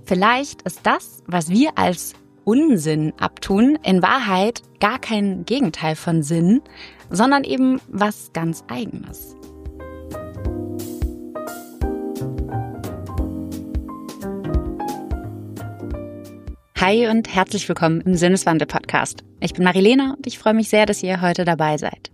Vielleicht ist das, was wir als Unsinn abtun, in Wahrheit gar kein Gegenteil von Sinn, sondern eben was ganz Eigenes. Hi und herzlich willkommen im Sinneswandel-Podcast. Ich bin Marilena und ich freue mich sehr, dass ihr heute dabei seid.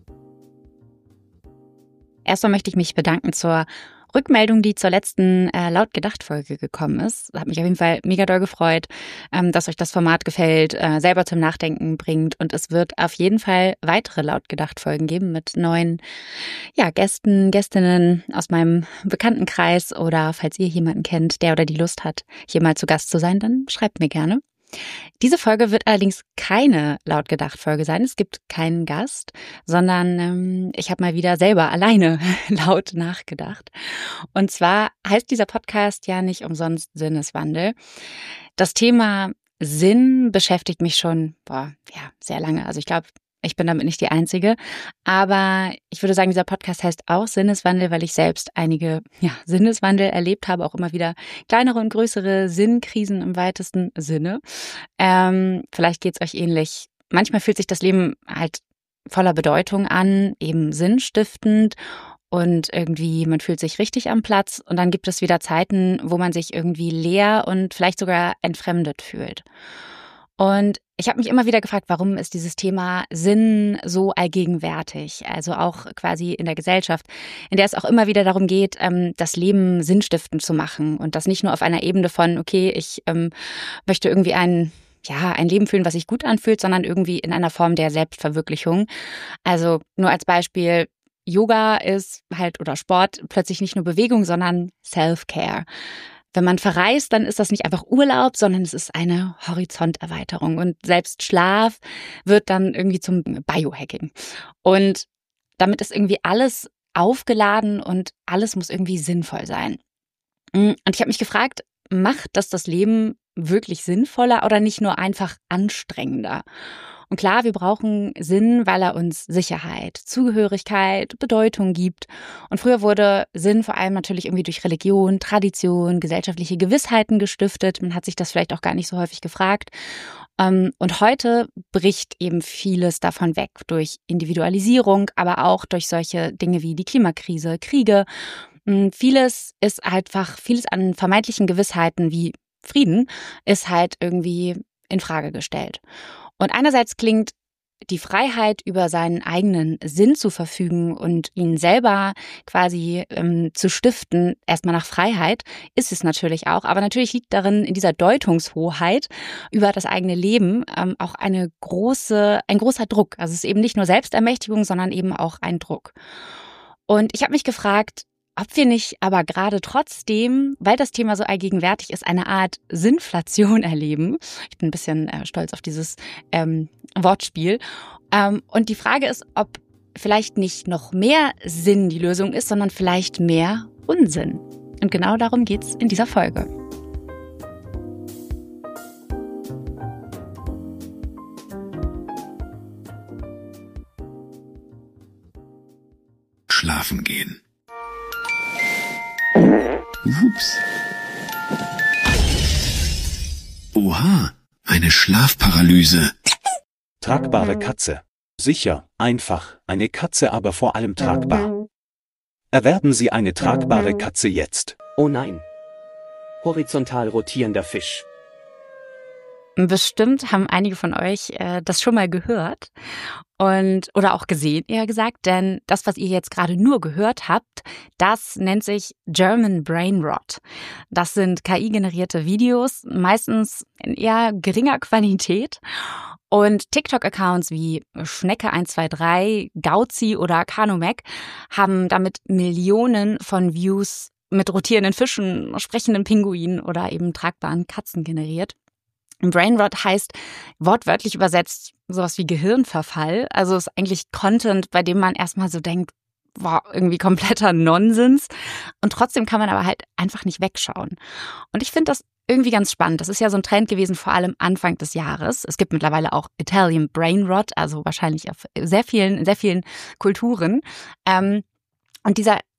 Erstmal möchte ich mich bedanken zur Rückmeldung, die zur letzten Laut-Gedacht-Folge gekommen ist. Hat mich auf jeden Fall mega doll gefreut, dass euch das Format gefällt, selber zum Nachdenken bringt. Und es wird auf jeden Fall weitere Laut-Gedacht-Folgen geben mit neuen Gästen, Gästinnen aus meinem Bekanntenkreis. Oder falls ihr jemanden kennt, der oder die Lust hat, hier mal zu Gast zu sein, dann schreibt mir gerne. Diese Folge wird allerdings keine Laut-Gedacht-Folge sein. Es gibt keinen Gast, sondern ich habe mal wieder selber alleine laut nachgedacht. Und zwar heißt dieser Podcast ja nicht umsonst Sinneswandel. Das Thema Sinn beschäftigt mich schon sehr lange. Also ich glaube, ich bin damit nicht die Einzige, aber ich würde sagen, dieser Podcast heißt auch Sinneswandel, weil ich selbst einige Sinneswandel erlebt habe, auch immer wieder kleinere und größere Sinnkrisen im weitesten Sinne. Vielleicht geht's euch ähnlich. Manchmal fühlt sich das Leben halt voller Bedeutung an, eben sinnstiftend und irgendwie man fühlt sich richtig am Platz und dann gibt es wieder Zeiten, wo man sich irgendwie leer und vielleicht sogar entfremdet fühlt. Und ich habe mich immer wieder gefragt, warum ist dieses Thema Sinn so allgegenwärtig? Also auch quasi in der Gesellschaft, in der es auch immer wieder darum geht, das Leben sinnstiftend zu machen. Und das nicht nur auf einer Ebene von, okay, ich möchte irgendwie ein Leben fühlen, was sich gut anfühlt, sondern irgendwie in einer Form der Selbstverwirklichung. Also nur als Beispiel, Yoga ist halt oder Sport plötzlich nicht nur Bewegung, sondern Self-Care. Wenn man verreist, dann ist das nicht einfach Urlaub, sondern es ist eine Horizonterweiterung. Und selbst Schlaf wird dann irgendwie zum Biohacking. Und damit ist irgendwie alles aufgeladen und alles muss irgendwie sinnvoll sein. Und ich habe mich gefragt, macht das Leben wirklich sinnvoller oder nicht nur einfach anstrengender? Und klar, wir brauchen Sinn, weil er uns Sicherheit, Zugehörigkeit, Bedeutung gibt. Und früher wurde Sinn vor allem natürlich irgendwie durch Religion, Tradition, gesellschaftliche Gewissheiten gestiftet. Man hat sich das vielleicht auch gar nicht so häufig gefragt. Und heute bricht eben vieles davon weg durch Individualisierung, aber auch durch solche Dinge wie die Klimakrise, Kriege. Vieles an vermeintlichen Gewissheiten wie Frieden ist halt irgendwie in Frage gestellt. Und einerseits klingt die Freiheit, über seinen eigenen Sinn zu verfügen und ihn selber quasi zu stiften, erstmal nach Freiheit, ist es natürlich auch. Aber natürlich liegt darin, in dieser Deutungshoheit über das eigene Leben auch ein großer Druck. Also es ist eben nicht nur Selbstermächtigung, sondern eben auch ein Druck. Und ich habe mich gefragt, ob wir nicht aber gerade trotzdem, weil das Thema so allgegenwärtig ist, eine Art Sinnflation erleben. Ich bin ein bisschen stolz auf dieses Wortspiel. Und die Frage ist, ob vielleicht nicht noch mehr Sinn die Lösung ist, sondern vielleicht mehr Unsinn. Und genau darum geht's in dieser Folge. Schlafen gehen. Ups. Oha, eine Schlafparalyse. Tragbare Katze. Sicher, einfach, eine Katze, aber vor allem tragbar. Erwerben Sie eine tragbare Katze jetzt. Oh nein. Horizontal rotierender Fisch. Bestimmt haben einige von euch das schon mal gehört oder auch gesehen, eher gesagt, denn das, was ihr jetzt gerade nur gehört habt, das nennt sich German Brain Rot. Das sind KI-generierte Videos, meistens in eher geringer Qualität. Und TikTok-Accounts wie Schnecke123, Gauzi oder Kanomek haben damit Millionen von Views mit rotierenden Fischen, sprechenden Pinguinen oder eben tragbaren Katzen generiert. Brainrot heißt wortwörtlich übersetzt sowas wie Gehirnverfall. Also ist eigentlich Content, bei dem man erstmal so denkt, wow, irgendwie kompletter Nonsens. Und trotzdem kann man aber halt einfach nicht wegschauen. Und ich finde das irgendwie ganz spannend. Das ist ja so ein Trend gewesen, vor allem Anfang des Jahres. Es gibt mittlerweile auch Italian Brainrot, also wahrscheinlich in sehr vielen Kulturen. Und dieser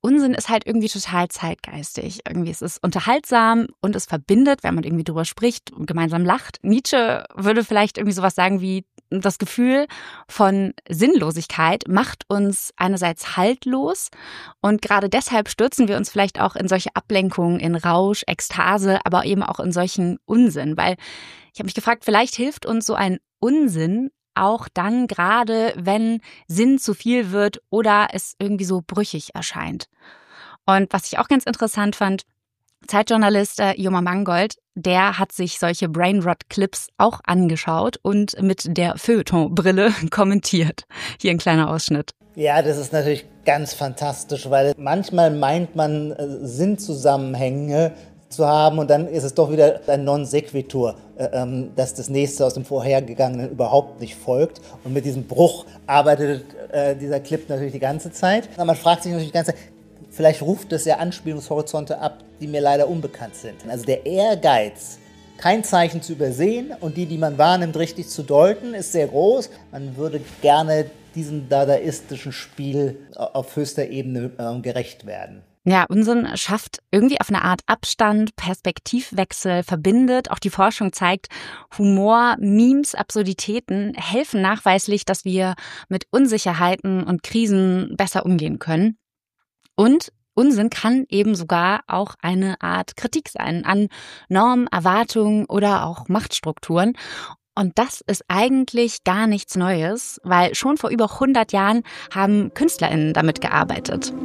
Unsinn ist halt irgendwie total zeitgeistig. Irgendwie ist es unterhaltsam und es verbindet, wenn man irgendwie drüber spricht und gemeinsam lacht. Nietzsche würde vielleicht irgendwie sowas sagen wie, das Gefühl von Sinnlosigkeit macht uns einerseits haltlos und gerade deshalb stürzen wir uns vielleicht auch in solche Ablenkungen, in Rausch, Ekstase, aber eben auch in solchen Unsinn. Weil ich habe mich gefragt, vielleicht hilft uns so ein Unsinn auch dann gerade, wenn Sinn zu viel wird oder es irgendwie so brüchig erscheint. Und was ich auch ganz interessant fand, Zeitjournalist Joma Mangold, der hat sich solche Brainrot-Clips auch angeschaut und mit der Feuilleton-Brille kommentiert. Hier ein kleiner Ausschnitt. Ja, das ist natürlich ganz fantastisch, weil manchmal meint man Sinnzusammenhänge zu haben und dann ist es doch wieder ein Non sequitur, dass das nächste aus dem vorhergegangenen überhaupt nicht folgt. Und mit diesem Bruch arbeitet dieser Clip natürlich die ganze Zeit. Aber man fragt sich natürlich die ganze Zeit, vielleicht ruft das ja Anspielungshorizonte ab, die mir leider unbekannt sind. Also der Ehrgeiz, kein Zeichen zu übersehen und die man wahrnimmt, richtig zu deuten, ist sehr groß. Man würde gerne diesem dadaistischen Spiel auf höchster Ebene gerecht werden. Ja, Unsinn schafft irgendwie auf eine Art Abstand, Perspektivwechsel, verbindet. Auch die Forschung zeigt, Humor, Memes, Absurditäten helfen nachweislich, dass wir mit Unsicherheiten und Krisen besser umgehen können. Und Unsinn kann eben sogar auch eine Art Kritik sein an Normen, Erwartungen oder auch Machtstrukturen. Und das ist eigentlich gar nichts Neues, weil schon vor über 100 Jahren haben KünstlerInnen damit gearbeitet.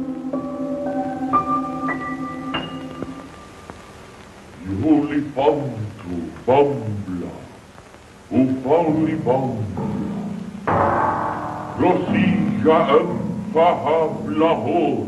Holy Bantu, Bambla, o Pauli Bambla, Rosija Fahabla Ho.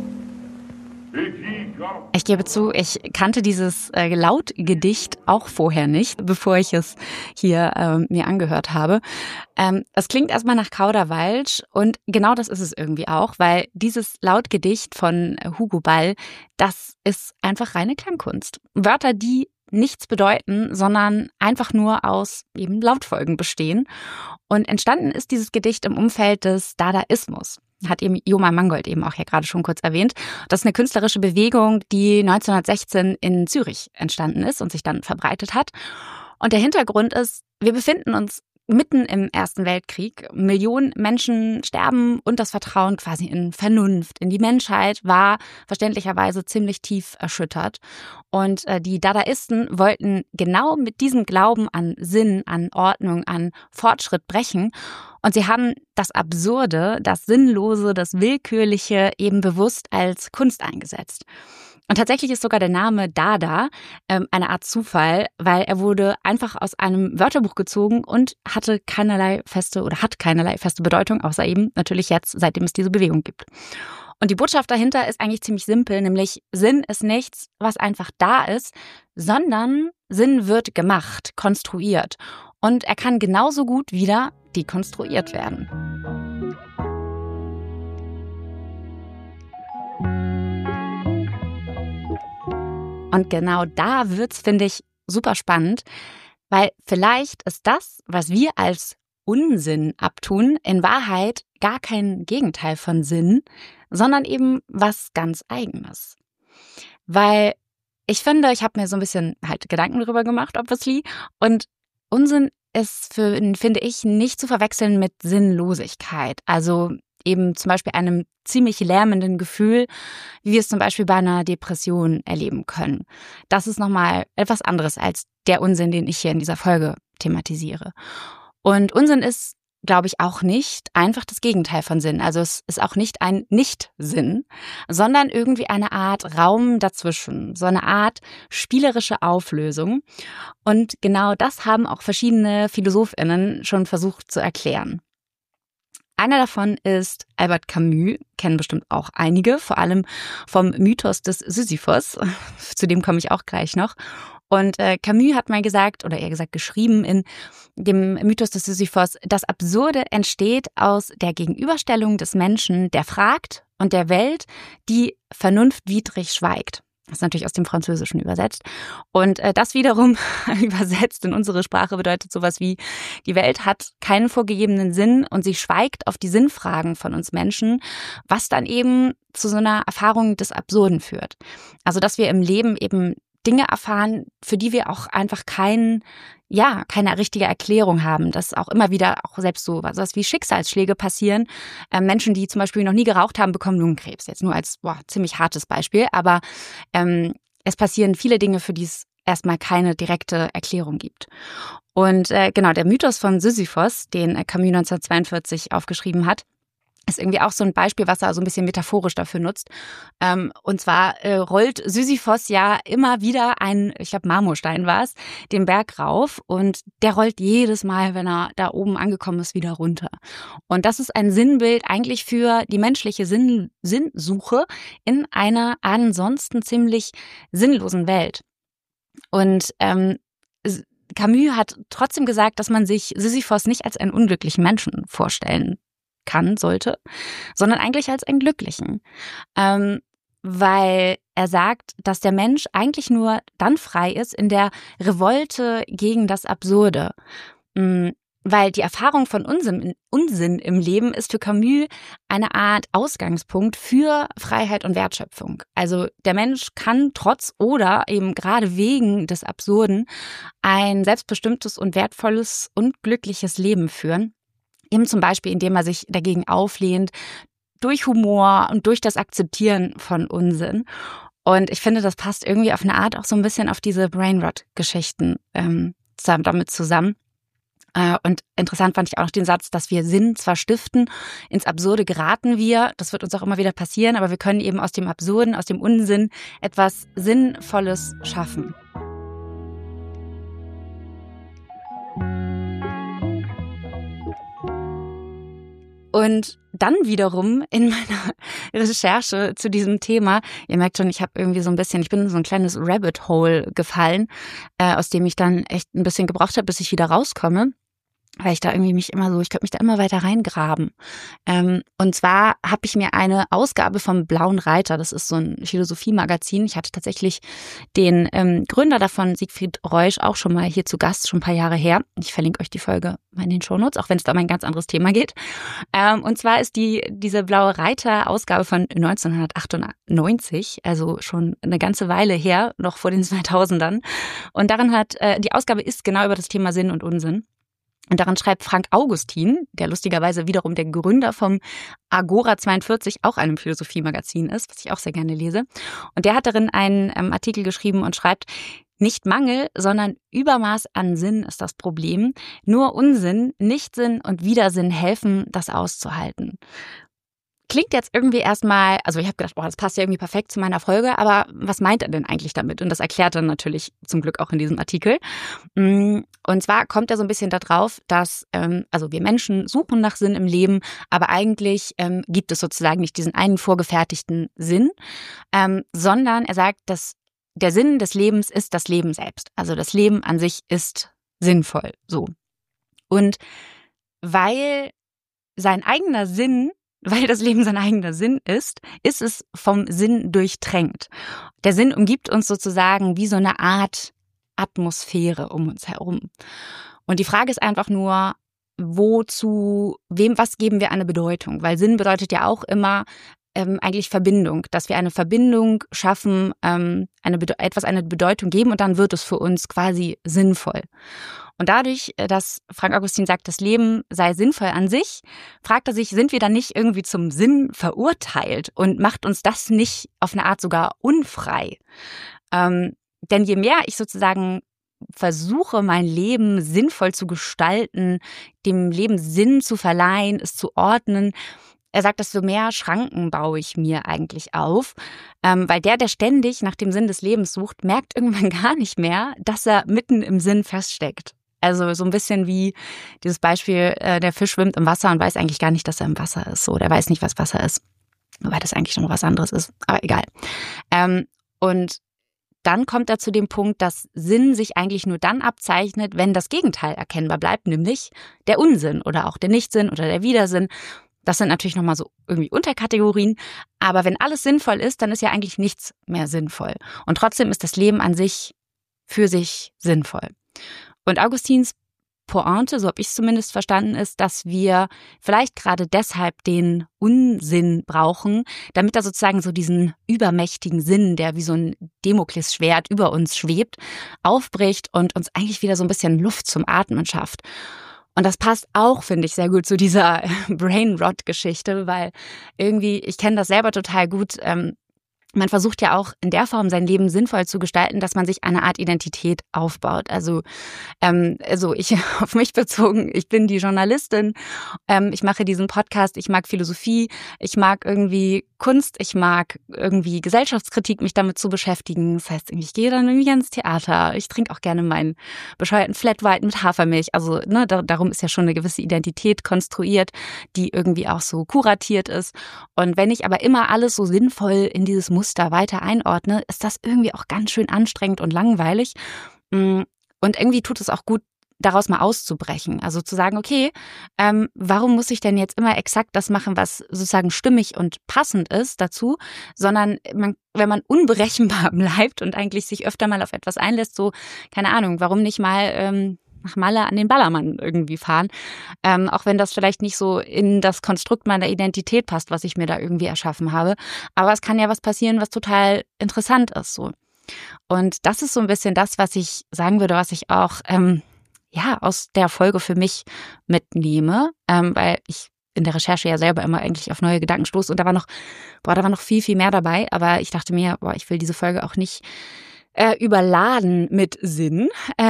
Ich gebe zu, ich kannte dieses Lautgedicht auch vorher nicht, bevor ich es hier mir angehört habe. Es klingt erstmal nach Kauderwelsch und genau das ist es irgendwie auch, weil dieses Lautgedicht von Hugo Ball, das ist einfach reine Klangkunst. Wörter, die nichts bedeuten, sondern einfach nur aus eben Lautfolgen bestehen. Und entstanden ist dieses Gedicht im Umfeld des Dadaismus. Hat eben Joma Mangold eben auch ja gerade schon kurz erwähnt. Das ist eine künstlerische Bewegung, die 1916 in Zürich entstanden ist und sich dann verbreitet hat. Und der Hintergrund ist, wir befinden uns mitten im Ersten Weltkrieg. Millionen Menschen sterben und das Vertrauen quasi in Vernunft, in die Menschheit war verständlicherweise ziemlich tief erschüttert. Und die Dadaisten wollten genau mit diesem Glauben an Sinn, an Ordnung, an Fortschritt brechen. Und sie haben das Absurde, das Sinnlose, das Willkürliche eben bewusst als Kunst eingesetzt. Und tatsächlich ist sogar der Name Dada eine Art Zufall, weil er wurde einfach aus einem Wörterbuch gezogen und hat keinerlei feste Bedeutung, außer eben natürlich jetzt, seitdem es diese Bewegung gibt. Und die Botschaft dahinter ist eigentlich ziemlich simpel, nämlich Sinn ist nichts, was einfach da ist, sondern Sinn wird gemacht, konstruiert. Und er kann genauso gut wieder dekonstruiert werden. Und genau da wird's, finde ich, super spannend, weil vielleicht ist das, was wir als Unsinn abtun, in Wahrheit gar kein Gegenteil von Sinn, sondern eben was ganz Eigenes. Weil ich finde, ich habe mir so ein bisschen halt Gedanken darüber gemacht, obviously, und Unsinn ist, finde ich, nicht zu verwechseln mit Sinnlosigkeit. Also eben zum Beispiel einem ziemlich lärmenden Gefühl, wie wir es zum Beispiel bei einer Depression erleben können. Das ist nochmal etwas anderes als der Unsinn, den ich hier in dieser Folge thematisiere. Und Unsinn ist, glaube ich, auch nicht einfach das Gegenteil von Sinn. Also es ist auch nicht ein Nicht-Sinn, sondern irgendwie eine Art Raum dazwischen, so eine Art spielerische Auflösung. Und genau das haben auch verschiedene PhilosophInnen schon versucht zu erklären. Einer davon ist Albert Camus, kennen bestimmt auch einige, vor allem vom Mythos des Sisyphos, zu dem komme ich auch gleich noch. Und Camus hat mal gesagt, oder eher gesagt geschrieben in dem Mythos des Sisyphos, das Absurde entsteht aus der Gegenüberstellung des Menschen, der fragt, und der Welt, die vernunftwidrig schweigt. Das ist natürlich aus dem Französischen übersetzt. Und das wiederum übersetzt in unsere Sprache bedeutet sowas wie, die Welt hat keinen vorgegebenen Sinn und sie schweigt auf die Sinnfragen von uns Menschen, was dann eben zu so einer Erfahrung des Absurden führt. Also dass wir im Leben eben Dinge erfahren, für die wir auch einfach keine richtige Erklärung haben, dass auch immer wieder auch selbst so was wie Schicksalsschläge passieren. Menschen, die zum Beispiel noch nie geraucht haben, bekommen Lungenkrebs. Jetzt nur als ziemlich hartes Beispiel, aber es passieren viele Dinge, für die es erstmal keine direkte Erklärung gibt. Und genau, der Mythos von Sisyphos, den Camus 1942 aufgeschrieben hat, ist irgendwie auch so ein Beispiel, was er so ein bisschen metaphorisch dafür nutzt. Und zwar rollt Sisyphos ja immer wieder ich glaube Marmorstein war es, den Berg rauf und der rollt jedes Mal, wenn er da oben angekommen ist, wieder runter. Und das ist ein Sinnbild eigentlich für die menschliche Sinnsuche in einer ansonsten ziemlich sinnlosen Welt. Und Camus hat trotzdem gesagt, dass man sich Sisyphos nicht als einen unglücklichen Menschen vorstellen sollte, sondern eigentlich als einen glücklichen. Weil er sagt, dass der Mensch eigentlich nur dann frei ist in der Revolte gegen das Absurde. Weil die Erfahrung von Unsinn im Leben ist für Camus eine Art Ausgangspunkt für Freiheit und Wertschöpfung. Also der Mensch kann trotz oder eben gerade wegen des Absurden ein selbstbestimmtes und wertvolles und glückliches Leben führen. Eben zum Beispiel, indem er sich dagegen auflehnt, durch Humor und durch das Akzeptieren von Unsinn. Und ich finde, das passt irgendwie auf eine Art auch so ein bisschen auf diese Brainrot-Geschichten damit zusammen. Und interessant fand ich auch noch den Satz, dass wir Sinn zwar stiften, ins Absurde geraten wir, das wird uns auch immer wieder passieren, aber wir können eben aus dem Absurden, aus dem Unsinn etwas Sinnvolles schaffen. Und dann wiederum in meiner Recherche zu diesem Thema, ihr merkt schon, ich bin in so ein kleines Rabbit Hole gefallen, aus dem ich dann echt ein bisschen gebraucht habe, bis ich wieder rauskomme. Weil ich da irgendwie ich könnte mich da immer weiter reingraben. Und zwar habe ich mir eine Ausgabe vom Blauen Reiter, das ist so ein Philosophie-Magazin. Ich hatte tatsächlich den Gründer davon, Siegfried Reusch, auch schon mal hier zu Gast, schon ein paar Jahre her. Ich verlinke euch die Folge in den Shownotes, auch wenn es da um ein ganz anderes Thema geht. Und zwar ist diese Blaue Reiter-Ausgabe von 1998, also schon eine ganze Weile her, noch vor den 2000ern. Und die Ausgabe ist genau über das Thema Sinn und Unsinn. Und daran schreibt Frank Augustin, der lustigerweise wiederum der Gründer vom Agora 42, auch einem Philosophie-Magazin ist, was ich auch sehr gerne lese. Und der hat darin einen Artikel geschrieben und schreibt, nicht Mangel, sondern Übermaß an Sinn ist das Problem. Nur Unsinn, Nichtsinn und Widersinn helfen, das auszuhalten. Klingt jetzt irgendwie erstmal, also ich habe gedacht, das passt ja irgendwie perfekt zu meiner Folge, aber was meint er denn eigentlich damit? Und das erklärt er natürlich zum Glück auch in diesem Artikel. Und zwar kommt er so ein bisschen darauf, dass wir Menschen suchen nach Sinn im Leben, aber eigentlich gibt es sozusagen nicht diesen einen vorgefertigten Sinn, sondern er sagt, dass der Sinn des Lebens ist das Leben selbst. Also das Leben an sich ist sinnvoll. So. Und weil das Leben sein eigener Sinn ist es vom Sinn durchtränkt. Der Sinn umgibt uns sozusagen wie so eine Art Atmosphäre um uns herum. Und die Frage ist einfach nur, was geben wir eine Bedeutung? Weil Sinn bedeutet ja auch immer eigentlich Verbindung, dass wir eine Verbindung schaffen, etwas eine Bedeutung geben und dann wird es für uns quasi sinnvoll. Und dadurch, dass Frank Augustin sagt, das Leben sei sinnvoll an sich, fragt er sich, sind wir dann nicht irgendwie zum Sinn verurteilt und macht uns das nicht auf eine Art sogar unfrei? Denn je mehr ich sozusagen versuche, mein Leben sinnvoll zu gestalten, dem Leben Sinn zu verleihen, es zu ordnen, er sagt, desto mehr Schranken baue ich mir eigentlich auf, weil der ständig nach dem Sinn des Lebens sucht, merkt irgendwann gar nicht mehr, dass er mitten im Sinn feststeckt. Also so ein bisschen wie dieses Beispiel, der Fisch schwimmt im Wasser und weiß eigentlich gar nicht, dass er im Wasser ist. Oder er weiß nicht, was Wasser ist, wobei das eigentlich noch was anderes ist, aber egal. Und dann kommt er zu dem Punkt, dass Sinn sich eigentlich nur dann abzeichnet, wenn das Gegenteil erkennbar bleibt, nämlich der Unsinn oder auch der Nichtsinn oder der Widersinn. Das sind natürlich nochmal so irgendwie Unterkategorien. Aber wenn alles sinnvoll ist, dann ist ja eigentlich nichts mehr sinnvoll. Und trotzdem ist das Leben an sich für sich sinnvoll. Und Augustins Pointe, so habe ich es zumindest verstanden, ist, dass wir vielleicht gerade deshalb den Unsinn brauchen, damit er sozusagen so diesen übermächtigen Sinn, der wie so ein Damoklesschwert über uns schwebt, aufbricht und uns eigentlich wieder so ein bisschen Luft zum Atmen schafft. Und das passt auch, finde ich, sehr gut zu dieser Brain-Rot-Geschichte, weil irgendwie, ich kenne das selber total gut. Man versucht ja auch in der Form sein Leben sinnvoll zu gestalten, dass man sich eine Art Identität aufbaut. Also ich auf mich bezogen, ich bin die Journalistin, ich mache diesen Podcast, ich mag Philosophie, ich mag irgendwie Kunst, ich mag irgendwie Gesellschaftskritik, mich damit zu beschäftigen. Das heißt, ich gehe dann irgendwie ins Theater, ich trinke auch gerne meinen bescheuerten Flat White mit Hafermilch. Also darum ist ja schon eine gewisse Identität konstruiert, die irgendwie auch so kuratiert ist. Und wenn ich aber immer alles so sinnvoll in dieses Muster weiter einordne, ist das irgendwie auch ganz schön anstrengend und langweilig. Und irgendwie tut es auch gut, daraus mal auszubrechen. Also zu sagen, okay, warum muss ich denn jetzt immer exakt das machen, was sozusagen stimmig und passend ist dazu, sondern wenn man unberechenbar bleibt und eigentlich sich öfter mal auf etwas einlässt, so, keine Ahnung, warum nicht mal nach Malle an den Ballermann irgendwie fahren, auch wenn das vielleicht nicht so in das Konstrukt meiner Identität passt, was ich mir da irgendwie erschaffen habe. Aber es kann ja was passieren, was total interessant ist. So. Und das ist so ein bisschen das, was ich sagen würde, was ich auch aus der Folge für mich mitnehme, weil ich in der Recherche ja selber immer eigentlich auf neue Gedanken stoße und da war noch viel, viel mehr dabei. Aber ich dachte mir, ich will diese Folge auch nicht überladen mit Sinn.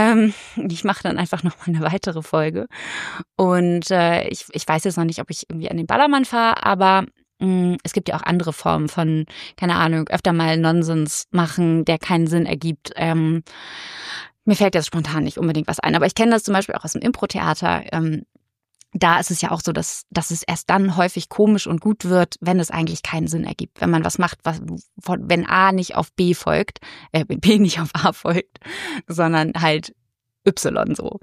Ich mache dann einfach noch mal eine weitere Folge. Und ich weiß jetzt noch nicht, ob ich irgendwie an den Ballermann fahre, aber es gibt ja auch andere Formen von, keine Ahnung, öfter mal Nonsens machen, der keinen Sinn ergibt. Mir fällt jetzt spontan nicht unbedingt was ein, aber ich kenne das zum Beispiel auch aus dem Impro-Theater. Da ist es ja auch so, dass es erst dann häufig komisch und gut wird, wenn es eigentlich keinen Sinn ergibt. Wenn man was macht, wenn A nicht auf B folgt, wenn B nicht auf A folgt, sondern halt Y so.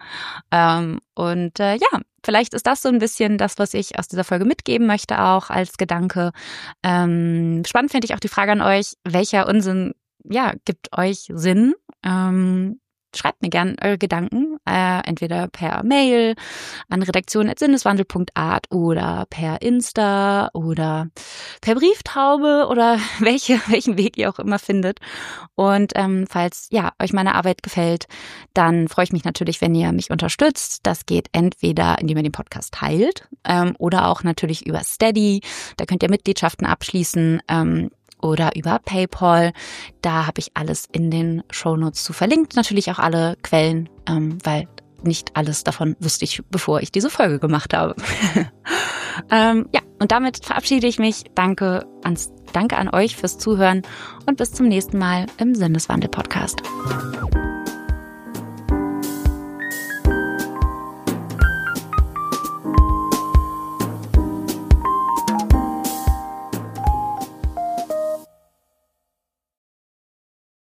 Vielleicht ist das so ein bisschen das, was ich aus dieser Folge mitgeben möchte, auch als Gedanke. Spannend finde ich auch die Frage an euch, welcher Unsinn gibt euch Sinn? Schreibt mir gerne eure Gedanken, entweder per Mail an redaktion@sinneswandel.art oder per Insta oder per Brieftaube oder welchen Weg ihr auch immer findet. Und falls euch meine Arbeit gefällt, dann freue ich mich natürlich, wenn ihr mich unterstützt. Das geht entweder, indem ihr den Podcast teilt oder auch natürlich über Steady. Da könnt ihr Mitgliedschaften abschließen. Oder über PayPal. Da habe ich alles in den Shownotes zu verlinkt. Natürlich auch alle Quellen, weil nicht alles davon wusste ich, bevor ich diese Folge gemacht habe. Und damit verabschiede ich mich. Danke an euch fürs Zuhören und bis zum nächsten Mal im Sinneswandel-Podcast.